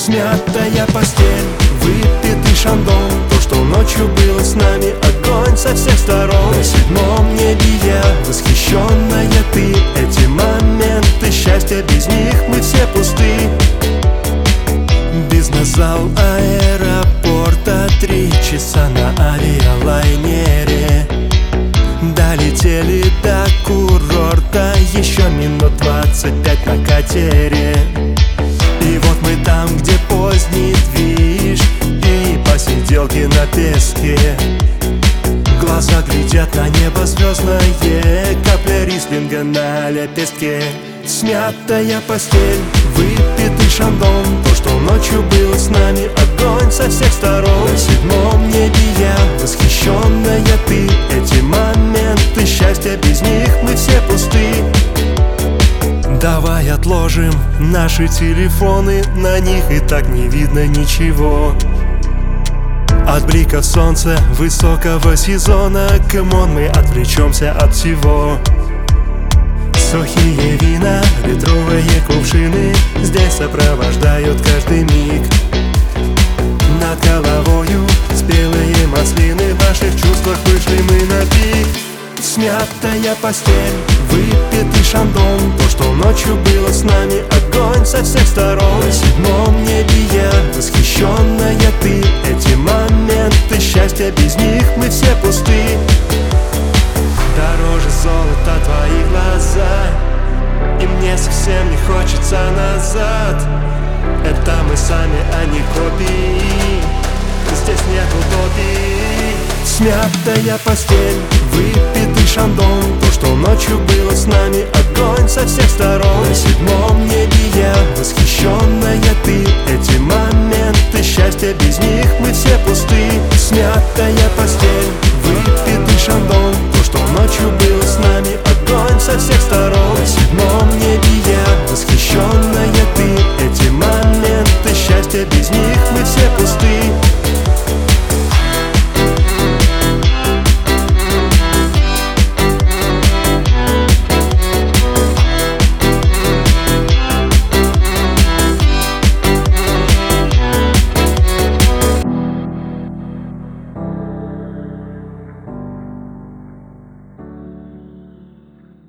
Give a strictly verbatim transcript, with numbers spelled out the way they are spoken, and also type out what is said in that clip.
Смятая постель, выпитый шандон, то, что ночью было с нами, огонь со всех сторон. На седьмом небе я, восхищенная ты, эти моменты счастья, без них мы все пусты. Бизнес-зал аэропорта, три часа на авиалайнере. Долетели до курорта, еще минут двадцать пять на катере. И вот мы там, где поздний движ и посиделки на песке. Глаза глядят на небо звездное, капля рислинга на лепестке. Смятая постель, выпитый шандон, то, что ночью было с нами, огонь со всех сторон. На седьмом небе я, восхищенная ты, эти моменты счастья, без них мы все пусты. Давай отложим наши телефоны, на них и так не видно ничего. От бликов солнца высокого сезона, камон, мы отвлечемся от всего. Сухие вина, литровые кувшины здесь сопровождают каждый миг. Над головою спелые маслины, в ваших чувствах вышли мы на пик. Смятая постель, выпитый шандон, то, что ночью было с нами, огонь со всех сторон. На седьмом небе я, восхищенная ты, эти моменты счастья, без них мы все пусты. Дороже золота твои глаза, и мне совсем не хочется назад. Это мы сами, а не копии, здесь нет утопии. Смятая постель, выпитый шандон, то, что ночью было с нами, огонь со всех сторон. На седьмом небе я, восхищенная ты, эти моменты счастья, без них мы все пусты. Смятая постель, выпитый шандон, то, что ночью было с нами, огонь со всех сторон. На седьмом небе я, восхищенная ты, эти моменты счастья, без них мы все пусты.